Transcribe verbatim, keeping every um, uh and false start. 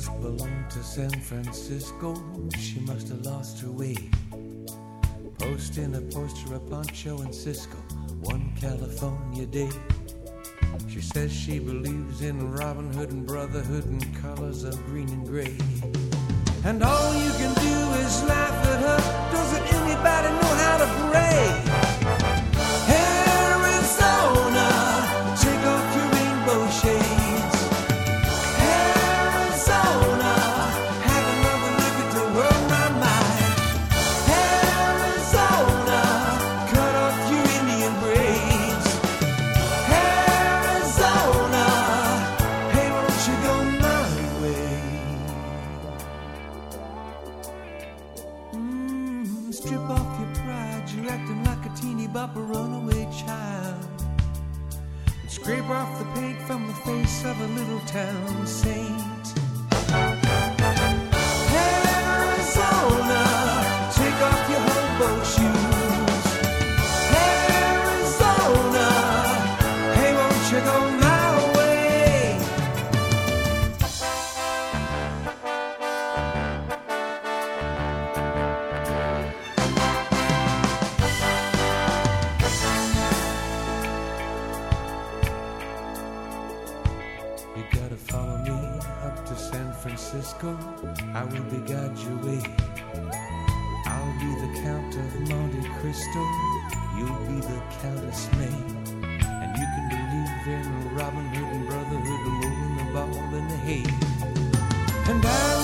just belonged to San Francisco. She must have lost her way. Posting a poster, a poncho and Cisco, one California day. She says she believes in Robin Hood and brotherhood and colors of green and gray. And all you can do is laugh at her. Doesn't anybody know how to pray? Arizona, take off your rainbow shades. Arizona, have another look at the world, my mind. Arizona, cut off your Indian braids. Arizona, hey, won't you go my way? Mm, strip off your pride, you're acting like a teeny bopper runaway child. And scrape off the paint from the face of a little town saint. Arizona, take off your hobo shoes. Arizona, hey, won't you go my way? You gotta follow me up to San Francisco. I will be guide your way. I'll be the Count of Monte Cristo. You'll be the Countess May. And you can believe in Robin Hood and brotherhood, the moon, the ball, and the hay. And I